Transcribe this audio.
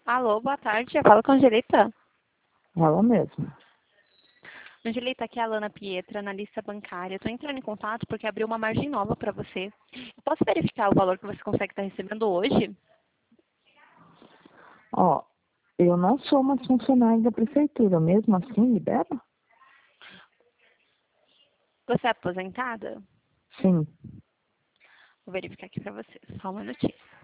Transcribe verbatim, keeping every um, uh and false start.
Alô, boa tarde. Eu falo com a Angelita. Ela mesma. Angelita, aqui é a Alana Pietra, analista bancária. Estou entrando em contato porque abriu uma margem nova para você. Eu posso verificar o valor que você consegue estar recebendo hoje? Ó, eu não sou uma funcionária da prefeitura, mesmo assim libera? Você é aposentada? Sim. Vou verificar aqui para você. Só um minutinho.